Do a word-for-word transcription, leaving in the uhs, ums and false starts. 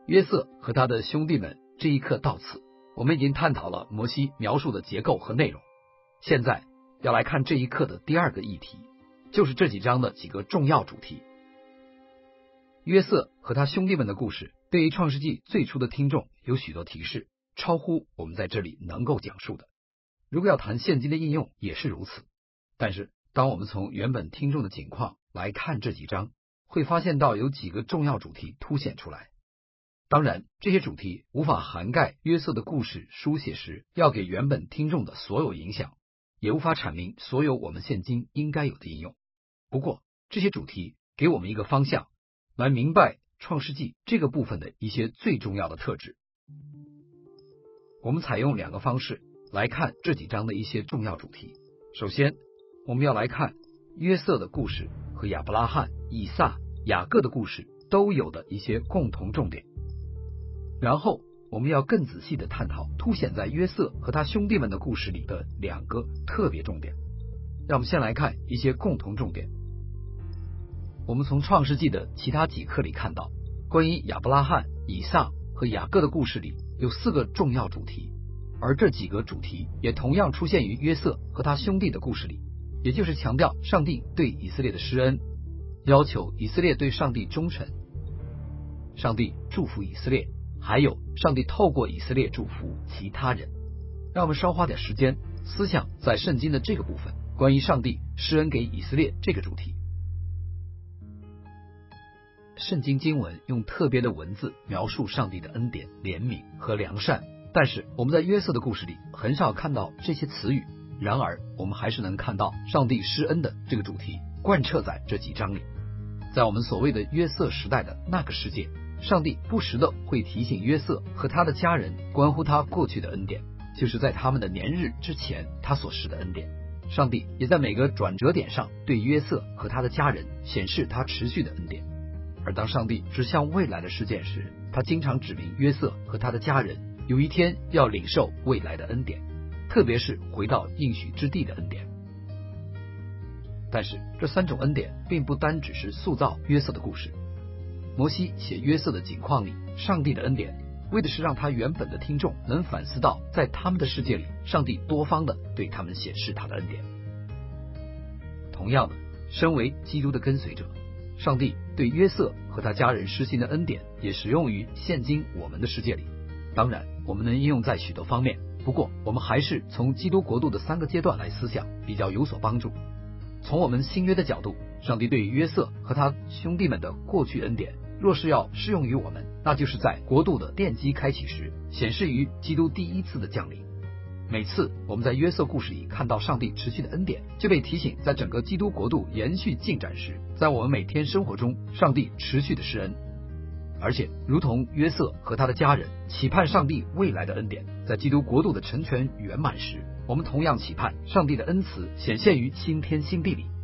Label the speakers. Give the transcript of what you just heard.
Speaker 1: 约瑟和他的兄弟们这一课到此，我们已经探讨了摩西描述的结构和内容。现在要来看这一课的第二个议题，就是这几章的几个重要主题。约瑟和他兄弟们的故事对于创世纪最初的听众有许多提示，超乎我们在这里能够讲述的。如果要谈现今的应用也是如此。但是当我们从原本听众的景况来看这几章，会发现到有几个重要主题凸显出来。当然，这些主题无法涵盖约瑟的故事书写时要给原本听众的所有影响，也无法阐明所有我们现今应该有的应用。不过，这些主题给我们一个方向，来明白创世纪这个部分的一些最重要的特质。我们采用两个方式来看这几章的一些重要主题。首先，我们要来看约瑟的故事和亚伯拉罕、以撒、雅各的故事都有的一些共同重点。然后我们要更仔细的探讨凸显在约瑟和他兄弟们的故事里的两个特别重点。让我们先来看一些共同重点。我们从创世纪的其他几课里看到，关于亚伯拉罕、以撒和雅各的故事里有四个重要主题，而这几个主题也同样出现于约瑟和他兄弟的故事里，也就是强调上帝对以色列的施恩，要求以色列对上帝忠诚，上帝祝福以色列，还有上帝透过以色列祝福其他人。让我们稍花点时间思想在圣经的这个部分，关于上帝施恩给以色列这个主题。圣经经文用特别的文字描述上帝的恩典、怜悯和良善，但是我们在约瑟的故事里很少看到这些词语。然而我们还是能看到上帝施恩的这个主题贯彻在这几章里。在我们所谓的约瑟时代的那个世界，上帝不时的会提醒约瑟和他的家人关乎他过去的恩典，就是在他们的年日之前他所施的恩典。上帝也在每个转折点上对约瑟和他的家人显示他持续的恩典。而当上帝指向未来的事件时，他经常指明约瑟和他的家人有一天要领受未来的恩典，特别是回到应许之地的恩典。但是这三种恩典并不单只是塑造约瑟的故事。摩西写约瑟的景况里，上帝的恩典为的是让他原本的听众能反思到，在他们的世界里，上帝多方的对他们显示他的恩典。同样的，身为基督的跟随者，上帝对约瑟和他家人施行的恩典也适用于现今我们的世界里。当然我们能应用在许多方面，不过我们还是从基督国度的三个阶段来思想，比较有所帮助。从我们新约的角度，上帝对于约瑟和他兄弟们的过去恩典，若是要适用于我们，那就是在国度的奠基开启时，显示于基督第一次的降临。每次我们在约瑟故事里看到上帝持续的恩典，就被提醒在整个基督国度延续进展时，在我们每天生活中上帝持续的施恩。而且如同约瑟和他的家人期盼上帝未来的恩典在基督国度的成全圆满时，我们同样期盼上帝的恩慈显现于新天新地里。